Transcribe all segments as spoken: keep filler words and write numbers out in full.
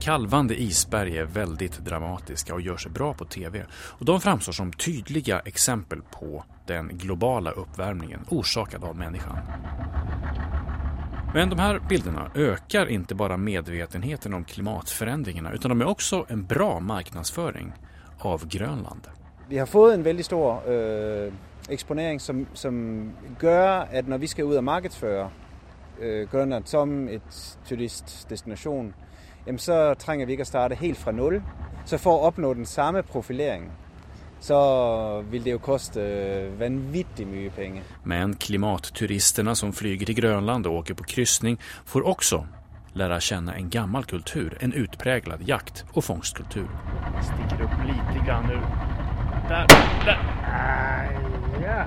kalvande isberg är väldigt dramatiska och gör sig bra på tv. Och de framstår som tydliga exempel på den globala uppvärmningen orsakad av människan. Men de här bilderna ökar inte bara medvetenheten om klimatförändringarna utan de är också en bra marknadsföring av Grönland. Vi har fått en väldigt stor øh, exponering som, som gör att när vi ska ut och marknadsföra øh, Grönland som ett turistdestination, jamen så tränger vi inte att starta helt från noll. Så för att uppnå den samma profilering så vill det ju kosta vanvittigt mycket pengar. Men klimatturisterna som flyger till Grönland och åker på kryssning får också lära känna en gammal kultur, en utpräglad jakt- och fångstkultur. Jag sticker upp lite grann nu. Där, där. Aj, ja.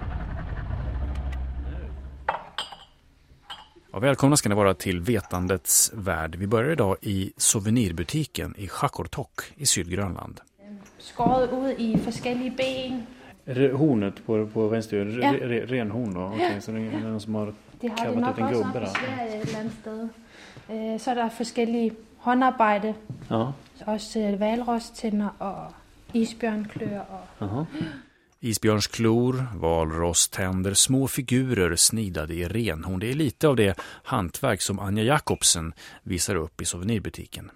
Ja, välkomna ska ni vara till Vetandets värld. Vi börjar idag i souvenirbutiken i Qaqortoq i Sydgrönland. Skåret ut i olika ben. Hornet på, på vänster, ja. re, re, renhorn då? Okay, ja. Så det är någon som har det har kavat det ut en gubbe där. Sverige ett annat sted. Så är det olika håndarbete. Ja. Också valrosständer och isbjörnklor. Och... Uh-huh. Isbjörnsklor, valrosständer, små figurer snidade i renhorn. Det är lite av det hantverk som Anja Jacobsen visar upp i souvenirbutiken.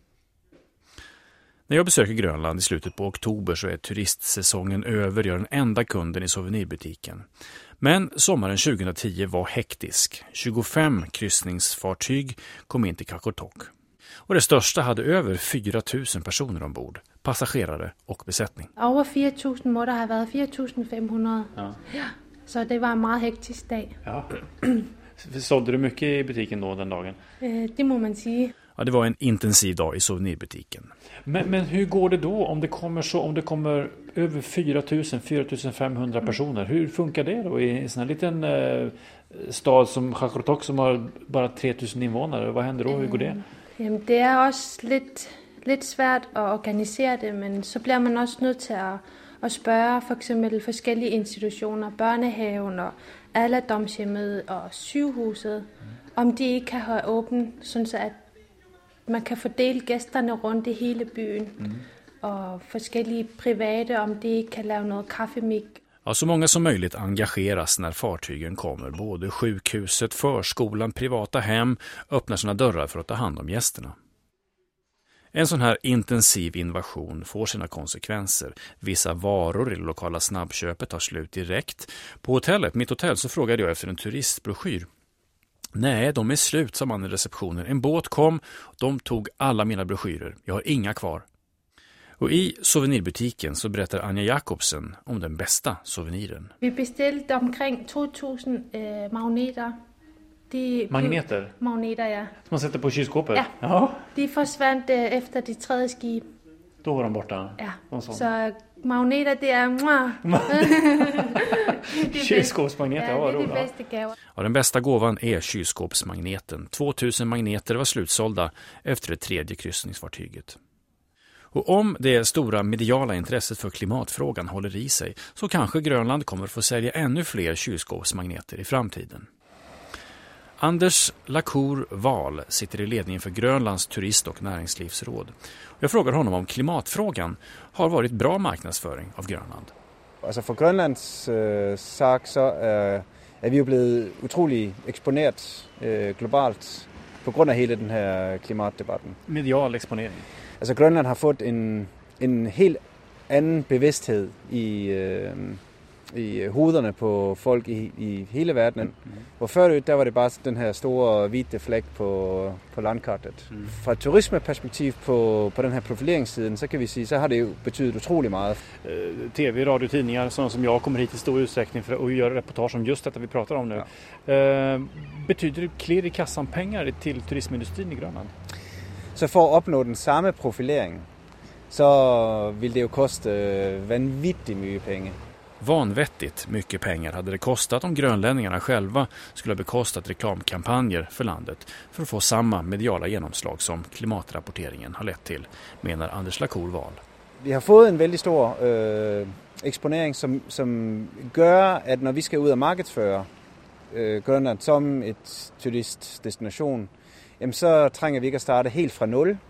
När jag besöker Grönland i slutet på oktober så är turistsäsongen över. Jag är den enda kunden i souvenirbutiken. Men sommaren tjugohundratio var hektisk. tjugofem kryssningsfartyg kom in till Qaqortoq. Och det största hade över fyra tusen personer ombord. Passagerare och besättning. Över fyra tusen må det ha varit, fyra tusen femhundra. Ja. Ja. Så det var en mycket hektisk dag. Ja. Sålde du mycket i butiken då den dagen? Eh, det må man säga. Ja, det var en intensiv dag i souvenirbutiken. Men, men hur går det då om det kommer så om det kommer över fyra tusen till fyra tusen femhundra personer? Hur funkar det då i en sån här liten eh, stad som Qaqortoq som har bara tre tusen invånare? Vad händer då? Hur går det? Jamen, det är också lite, lite svårt att organisera det, men så blir man också nöjd till att, att spöra för exempel olika institutioner, barnehaven och alderdomshemmet och sjukhuset, mm. om de inte kan ha öppen så att man kan fördela gästerna runt i hela byn mm. och olika privata om de kan lägga något kaffemik. Ja, så många som möjligt engageras när fartygen kommer. Både sjukhuset, förskolan, privata hem öppnar sina dörrar för att ta hand om gästerna. En sån här intensiv invasion får sina konsekvenser. Vissa varor i det lokala snabbköpet tar slut direkt. På hotellet, mitt hotell, så frågade jag efter en turistbroschyr. Nej, de är slut, sa man i receptionen. En båt kom, de tog alla mina broschyrer. Jag har inga kvar. Och i souvenirbutiken så berättar Anja Jacobsen om den bästa souveniren. Vi beställde omkring två tusen eh, magneter. De magneter? Magneter, ja. Som man sätter på kylskåpet? Ja. Jaha. De försvann eh, efter det tredje skip. Då var de borta? Ja. Så magneter, det är... Kylskåpsmagneter, ja, det är det bästa gåvan. Ja, den bästa gåvan är kylskåpsmagneten. tvåtusen magneter var slutsålda efter det tredje kryssningsfartyget. Och om det stora mediala intresset för klimatfrågan håller i sig så kanske Grönland kommer att få sälja ännu fler kylskåpsmagneter i framtiden. Anders Lacour Wahl sitter i ledningen för Grönlands turist- och näringslivsråd. Jag frågar honom om klimatfrågan har varit bra marknadsföring av Grönland. Alltså för Grönlands äh, sak så äh, är vi ju blivit otroligt exponerat äh, globalt på grund av hela den här klimatdebatten. Medial exponering. Alltså Grönland har fått en, en helt annan bevidsthed i, äh, i hovederne på folk i, i hela världen. Mm. Och förut där var det bara den här stora vita fläck på, på landkartet. Mm. Från turismeperspektiv på, på den här profileringssidan så kan vi säga så har det ju betytt otroligt mycket. Uh, T V, radio, tidningar, sådana som jag kommer hit i stor utsträckning för att göra reportage om just detta vi pratar om nu. Ja. Uh, betyder det klirr i kassan pengar till turismindustrin i Grönland? Så för att uppnå den samma profilering så vill det ju kosta vanvittigt mycket pengar. Vanvettigt mycket pengar hade det kostat om grönlänningarna själva skulle ha bekostat reklamkampanjer för landet för att få samma mediala genomslag som klimatrapporteringen har lett till, menar Anders Lacour Wahl. Vi har fått en väldigt stor äh, exponering som, som gör att när vi ska ut och marknadsföra äh, Grönland som ett turistdestination, jamen så tränger vi inte att starta helt från noll.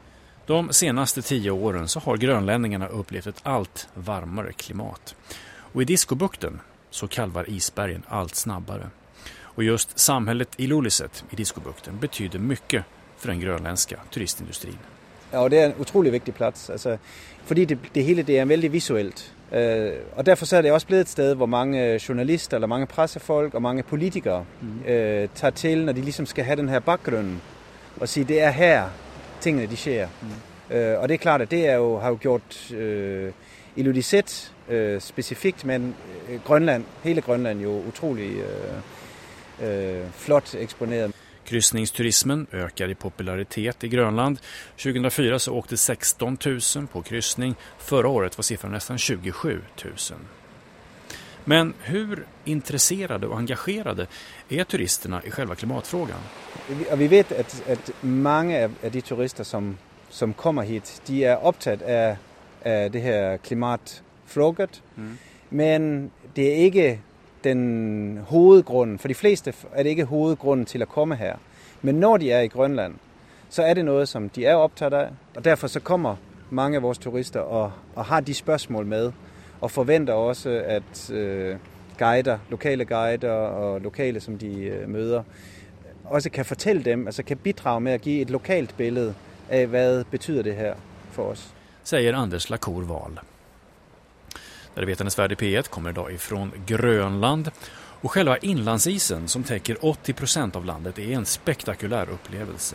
De senaste tio åren så har grönlänningarna upplevt ett allt varmare klimat. Och i Diskobukten så kalvar isbergen allt snabbare. Och just samhället Ilulissat i Diskobukten betyder mycket för den grönländska turistindustrin. Ja, det är en otroligt viktig plats, alltså, fordi det, det hele det er väldigt visuelt. Uh, og derfor så er det også blevet et sted, hvor mange journalister, eller mange pressefolk og mange politikere mm. uh, tager til, når de ligesom skal have den her bakgrunden, og sige, det er her tingene de sker. Mm. Uh, og det er klart, at det er jo, har jo gjort uh, Ilulissat uh, specifikt, men uh, Grönland, hele Grönland jo utrolig uh, uh, flot eksponeret. Kryssningsturismen ökar i popularitet i Grönland. tjugohundrafyra så åkte sexton tusen på kryssning. Förra året var siffran nästan tjugosju tusen. Men hur intresserade och engagerade är turisterna i själva klimatfrågan? Og vi vet, at, at mange af de turister, som, som kommer hit, de er optaget af, af det her klimatfråget. Mm. Men det er ikke den hovedgrunden. For de fleste er det ikke hovedgrunden til at komme her. Men når de er i Grønland, så er det noget, som de er optaget af. Og derfor så kommer mange af vores turister og, og har de spørgsmål med. Og forventer også, at øh, guider, lokale guider og lokale, som de øh, møder, også kan fortælle dem, altså kan bidrage med at give et lokalt billede af, hvad betyder det her for os. Säger Anders Lacour Wahl. Där Vetarnas värld i P ett kommer idag ifrån Grönland. Och själva inlandsisen som täcker åttio procent av landet är en spektakulär upplevelse.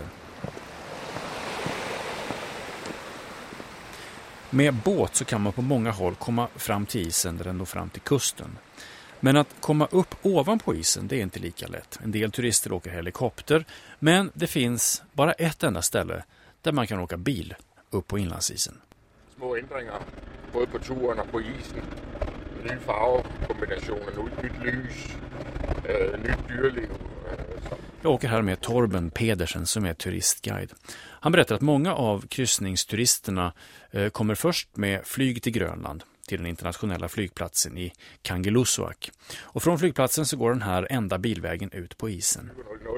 Med båt så kan man på många håll komma fram till isen där den når fram till kusten. Men att komma upp ovanpå isen, det är inte lika lätt. En del turister åker helikopter, men det finns bara ett enda ställe där man kan åka bil upp på inlandsisen. Små ändringar både på turen och på isen. Ny farvekombinationer, nytt lys, äh, nytt dyrliv. Jag åker här med Torben Pedersen som är turistguide. Han berättar att många av kryssningsturisterna eh, kommer först med flyg till Grönland, till den internationella flygplatsen i Kangerlussuaq. Och från flygplatsen så går den här enda bilvägen ut på isen.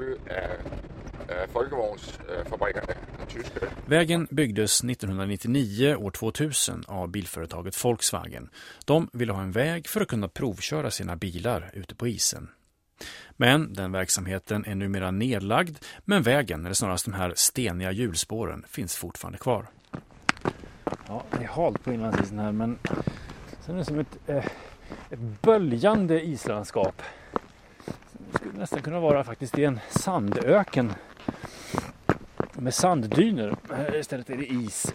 Vägen byggdes nittonhundranittionio år tvåtusen av bilföretaget Volkswagen. De ville ha en väg för att kunna provköra sina bilar ute på isen. Men den verksamheten är numera nedlagd, men vägen, eller snarast de här steniga hjulspåren, finns fortfarande kvar. Ja, det är halt på inlandsisen här, men sen är det som ett, eh, ett böljande islandskap. Det skulle nästan kunna vara faktiskt i en sandöken med sanddyner. Istället är det is.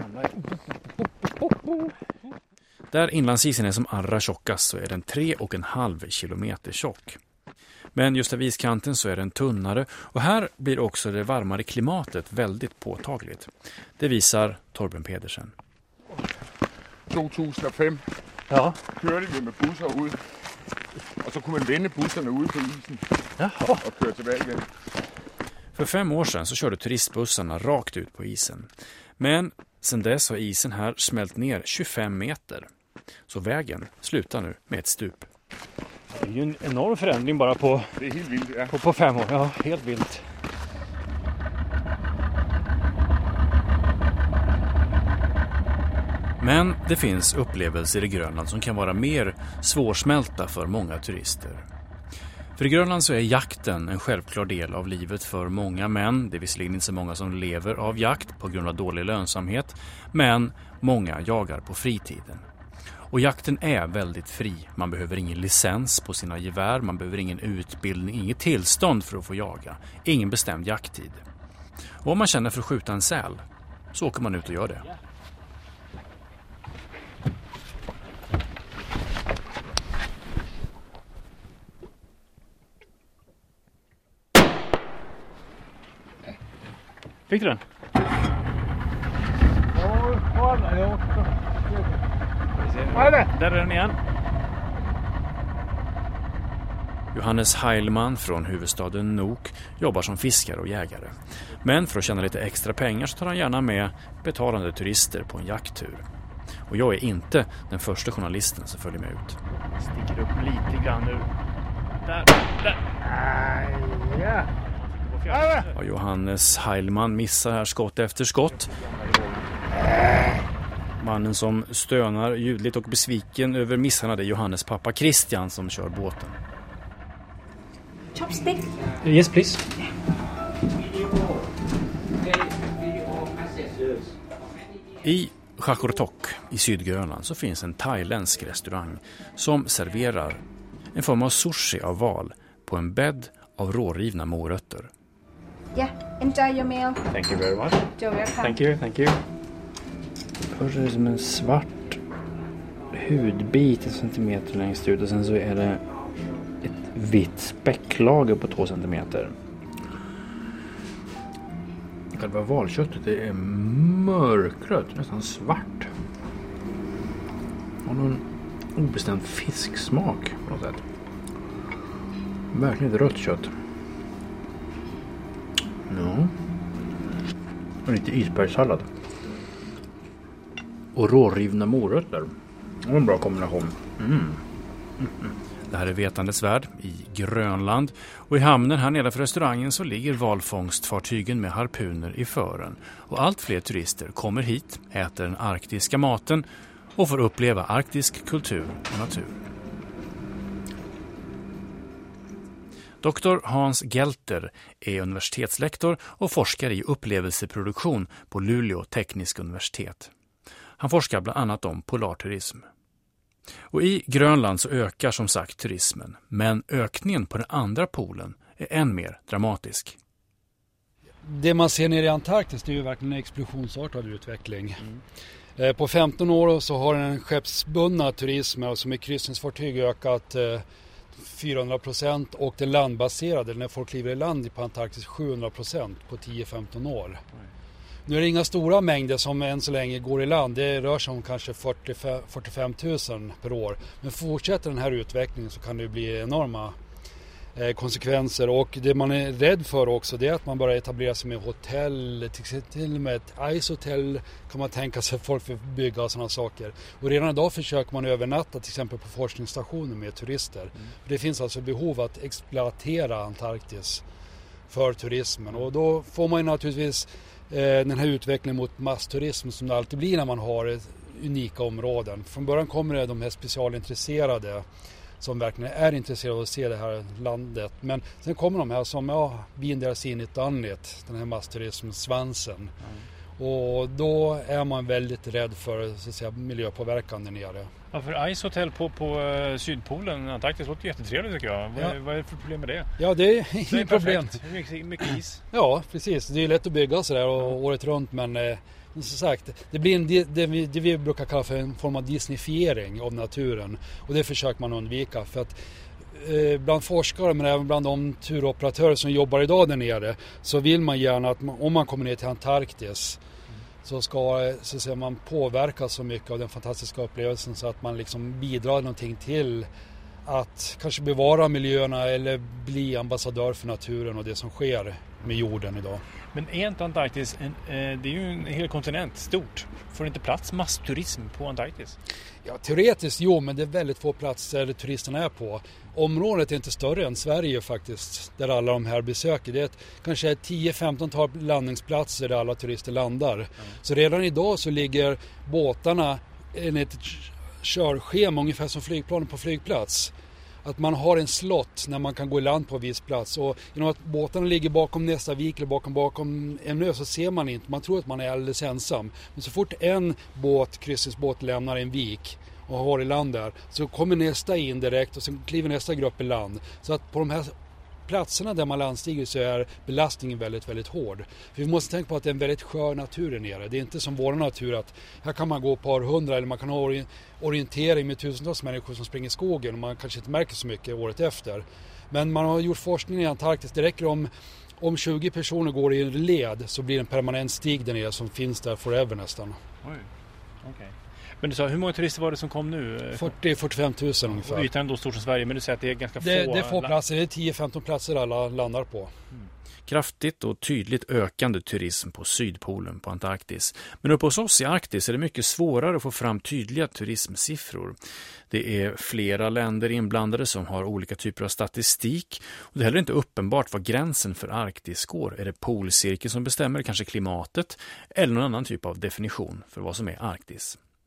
Där inlandsisen är som allra tjockast så är den tre och en halv kilometer tjock. Men just av iskanten så är den tunnare och här blir också det varmare klimatet väldigt påtagligt. Det visar Torben Pedersen. tjugohundrafem ja. körde vi med bussar ut och så kunde man vända bussarna ut på isen. Jaha. Och köra tillbaka igen. För fem år sedan så körde turistbussarna rakt ut på isen. Men sedan dess har isen här smält ner tjugofem meter. Så vägen slutar nu med ett stup. Det är ju en enorm förändring bara på, det är helt vilt, ja. på, på fem år. Ja, helt vilt. Men det finns upplevelser i Grönland som kan vara mer svårsmälta för många turister. För i Grönland så är jakten en självklar del av livet för många män. Det är visserligen inte så många som lever av jakt på grund av dålig lönsamhet, men många jagar på fritiden. Och jakten är väldigt fri. Man behöver ingen licens på sina gevär, man behöver ingen utbildning, inget tillstånd för att få jaga, ingen bestämd jakttid. Och om man känner för att skjuta en säl så åker man ut och gör det. Fick du den? Där är den igen. Johannes Heilman från huvudstaden Nuuk jobbar som fiskare och jägare. Men för att tjäna lite extra pengar så tar han gärna med betalande turister på en jakttur. Och jag är inte den första journalisten som följer med ut. Sticker upp lite grann nu. Där, där. Ja, Johannes Heilman missar här skott efter skott. Mannen som stönar ljudligt och besviken över misshandlade Johannes pappa Christian som kör båten. Chopstick? Yes, please. I Qaqortoq i Sydgrönland så finns en thailändsk restaurang som serverar en form av sushi av val på en bädd av rårivna morötter. Yeah, enjoy your meal. Thank you very much. You're welcome. Thank you, thank you. Först är det som en svart hudbit en centimeter längst ut och sen så är det ett vitt späcklager på två centimeter. Själva valköttet det är mörkrött, nästan svart. Och någon obestämd fisksmak på något sätt. Verkligen ett rött kött. Ja. Och lite isbergssallad. Och rårivna morötter. Det var en bra kombination. Mm. Mm. Det här är Vetandets värld i Grönland och i hamnen här nedanför restaurangen så ligger valfångstfartygen med harpuner i fören. Och allt fler turister kommer hit, äter den arktiska maten och får uppleva arktisk kultur och natur. Doktor Hans Gelter är universitetslektor och forskar i upplevelseproduktion på Luleå tekniska universitet. Han forskar bland annat om polarturism. Och i Grönland så ökar som sagt turismen, men ökningen på den andra polen är än mer dramatisk. Det man ser nere i Antarktis det är ju verkligen en explosionsartad utveckling. Mm. På femton år så har den skeppsbundna turismen, alltså med kryssningsfartyg, ökat fyrahundra procent och den landbaserade, när folk kliver i land på Antarktis, sjuhundra procent på tio till femton år. Mm. Nu är det inga stora mängder som än så länge går i land. Det rör sig om kanske fyrtio till fyrtiofem tusen per år. Men fortsätter den här utvecklingen så kan det bli enorma eh, konsekvenser. Och det man är rädd för också det är att man börjar etablera sig med hotell. Till, till och med ett ice-hotell kan man tänka sig folk för bygga och sådana saker. Och redan idag försöker man övernatta till exempel på forskningsstationer med turister. Mm. Det finns alltså behov att exploatera Antarktis för turismen. Och då får man ju naturligtvis den här utvecklingen mot massturism som det alltid blir när man har unika områden. Från början kommer det de här specialintresserade som verkligen är intresserade av att se det här landet. Men sen kommer de här som ja, bin deras in i ett annat, den här massturism-svansen. Mm. Och då är man väldigt rädd för så att säga, miljöpåverkan där nere. Ja, för Ice Hotel på, på uh, Sydpolen, Antarktis, låter jättetrevligt tycker jag. Vad, ja. vad är det för problem med det? Ja, det är inget det är problem. Mycket, mycket is. Ja, precis. Det är lätt att bygga sådär och, och året runt, men eh, som sagt, det blir en, det, vi, det vi brukar kalla för en form av disneyfiering av naturen. Och det försöker man undvika för att eh, bland forskare men även bland de turoperatörer som jobbar idag där nere så vill man gärna att man, om man kommer ner till Antarktis så ska så att säga, man påverka så mycket av den fantastiska upplevelsen så att man liksom bidrar någonting till att kanske bevara miljöerna eller bli ambassadör för naturen och det som sker med jorden idag. Men är inte Antarktis, en, eh, det är ju en hel kontinent, stort. Får det inte plats massturism på Antarktis? Ja, teoretiskt jo, men det är väldigt få platser turisterna är på. Området är inte större än Sverige faktiskt, där alla de här besöker. Det är ett, kanske tio femton tal landningsplatser där alla turister landar. Mm. Så redan idag så ligger båtarna enligt ett körschema ungefär som flygplanen på flygplats. Att man har en slott när man kan gå i land på en viss plats. Och genom att båtarna ligger bakom nästa vik eller bakom, bakom en ö så ser man inte. Man tror att man är alldeles ensam. Men så fort en båt, kryssningsbåt, lämnar en vik och har i land där så kommer nästa in direkt och sen kliver nästa grupp i land. Så att på de här platserna där man landstiger så är belastningen väldigt, väldigt hård. För vi måste tänka på att det är en väldigt skör natur där nere. Det är inte som vår natur att här kan man gå ett par hundra eller man kan ha orientering med tusentals människor som springer i skogen och man kanske inte märker så mycket året efter. Men man har gjort forskning i Antarktis. Det räcker om, om tjugo personer går i en led så blir det en permanent stig där nere som finns där forever nästan. Oj, okej. Okay. Men du sa, hur många turister var det som kom nu? fyrtio till fyrtiofem tusen ungefär. Och ytan är då stor som Sverige, men du säger att det är ganska det, få... Det är få platser, det är tio femton platser alla landar på. Mm. Kraftigt och tydligt ökande turism på Sydpolen på Antarktis. Men uppe hos oss i Arktis är det mycket svårare att få fram tydliga turismsiffror. Det är flera länder inblandade som har olika typer av statistik. Och det är heller inte uppenbart vad gränsen för Arktis går. Är det polcirkeln som bestämmer, kanske klimatet, eller någon annan typ av definition för vad som är Arktis?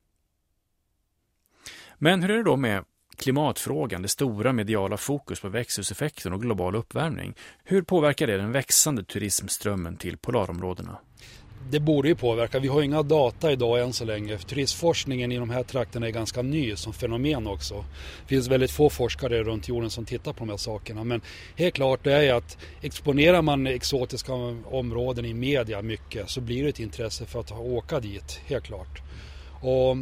Men hur är det då med klimatfrågan, det stora mediala fokus på växthuseffekten och global uppvärmning? Hur påverkar det den växande turismströmmen till polarområdena? Det borde ju påverka. Vi har inga data idag än så länge. Turistforskningen i de här trakterna är ganska ny som fenomen också. Det finns väldigt få forskare runt jorden som tittar på de här sakerna. Men helt klart det är att exponerar man exotiska områden i media mycket så blir det ett intresse för att åka dit, helt klart. Och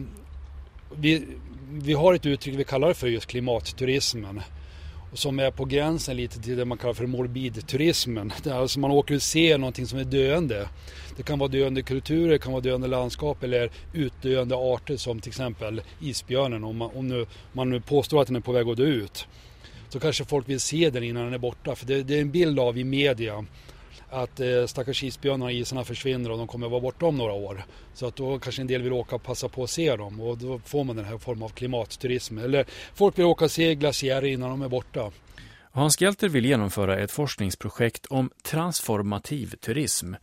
vi, vi har ett uttryck vi kallar för just klimatturismen. Som är på gränsen lite till det man kallar för morbidturismen. Alltså man åker och ser någonting som är döende. Det kan vara döende kulturer, det kan vara döende landskap eller utdöende arter som till exempel isbjörnen. Om man, om nu, man nu påstår att den är på väg att dö ut så kanske folk vill se den innan den är borta. För det, det är en bild av i media att eh, stackars isbjörnarna, isarna försvinner och de kommer att vara borta om några år. Så att då kanske en del vill åka och passa på att se dem och då får man den här formen av klimatturism. Eller folk vill åka och se glaciärer innan de är borta. Hans Gelter vill genomföra ett forskningsprojekt om transformativ turism.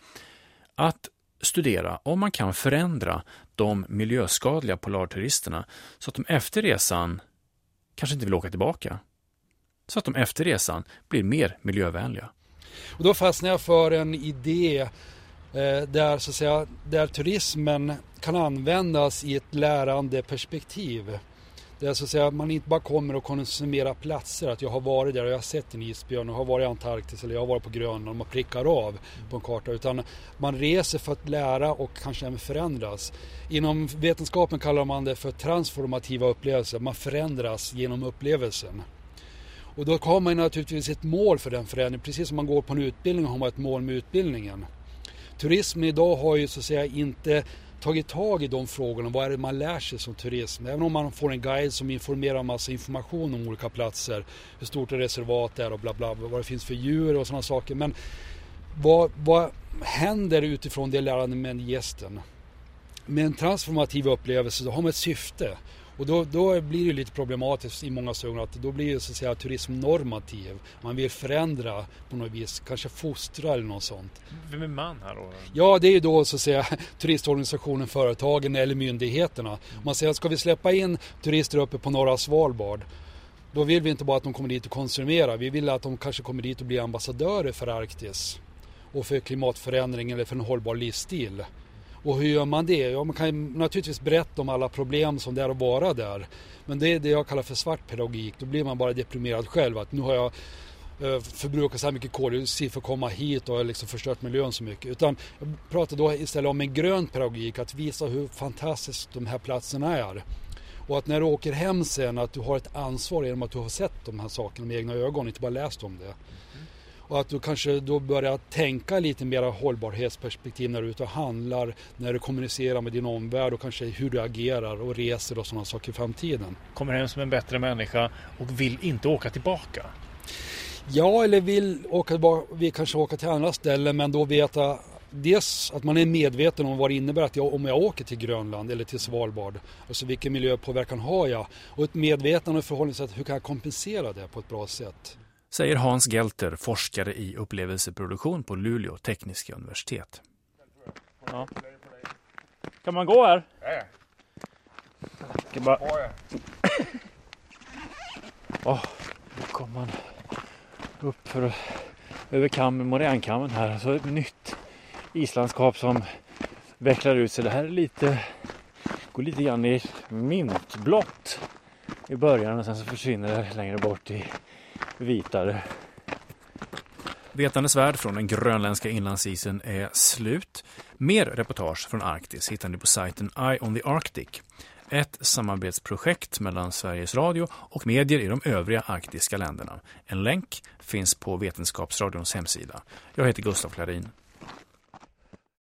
Att studera om man kan förändra de miljöskadliga polarturisterna så att de efter resan kanske inte vill åka tillbaka. Så att de efter resan blir mer miljövänliga. Och då fastnar jag för en idé eh, där, så att säga, där turismen kan användas i ett lärande perspektiv. Där så att säga, man inte bara kommer och konsumerar platser. Att jag har varit där och jag har sett en isbjörn och har varit i Antarktis eller jag har varit på Grönland och man prickar av på en karta. Utan man reser för att lära och kanske även förändras. Inom vetenskapen kallar man det för transformativa upplevelser. Man förändras genom upplevelsen. Och då har man naturligtvis ett mål för den förändringen. Precis som man går på en utbildning har man ett mål med utbildningen. Turism idag har ju så att säga inte tagit tag i de frågorna. Vad är det man lär sig som turism? Även om man får en guide som informerar massa information om olika platser. Hur stort ett reservat är och bla bla. Vad det finns för djur och sådana saker. Men vad, vad händer utifrån det lärande med gästen? Med en transformativ upplevelse så har man ett syfte. Och då, då blir det lite problematiskt i många ögon att då blir det så att säga turism normativ. Man vill förändra på något vis, kanske fostra eller något sånt. Vem är man här då? Ja, det är ju då så att säga turistorganisationen, företagen eller myndigheterna. Mm. Man säger att ska vi släppa in turister uppe på norra Svalbard, då vill vi inte bara att de kommer dit och konsumerar. Vi vill att de kanske kommer dit och blir ambassadörer för Arktis och för klimatförändring eller för en hållbar livsstil. Och hur gör man det? Ja, man kan naturligtvis berätta om alla problem som det är att vara där. Men det är det jag kallar för svart pedagogik. Då blir man bara deprimerad själv. Att nu har jag förbrukat så här mycket koldioxid för att komma hit och har liksom förstört miljön så mycket. Utan jag pratar då istället om en grön pedagogik. Att visa hur fantastiskt de här platserna är. Och att när du åker hem sen att du har ett ansvar genom att du har sett de här sakerna med egna ögon. Inte bara läst om det. Och att du kanske då börjar tänka lite mer hållbarhetsperspektiv när du är ute och handlar, när du kommunicerar med din omvärld och kanske hur du agerar och reser och sådana saker i framtiden. Kommer hem som en bättre människa och vill inte åka tillbaka? Ja, eller vill, åka, vill kanske åka till andra ställen men då veta dels att man är medveten om vad det innebär att jag, om jag åker till Grönland eller till Svalbard. Alltså vilken miljöpåverkan har jag? Och ett medvetande och förhållningssätt, hur kan jag kompensera det på ett bra sätt? Säger Hans Gelter, forskare i upplevelseproduktion på Luleå tekniska universitet. Ja. Kan man gå här? Ja. Ska bara... Åh, nu kommer man upp för, över kammen, Moränkammen här. Så ett nytt islandskap som vecklar ut sig. Det här är lite, går lite grann i mintblått i början och sen så försvinner det längre bort i vitare. Vetandes värld från den grönländska inlandsisen är slut. Mer reportage från Arktis hittar ni på sajten Eye on the Arctic. Ett samarbetsprojekt mellan Sveriges Radio och medier i de övriga arktiska länderna. En länk finns på Vetenskapsradions hemsida. Jag heter Gustav Klarin.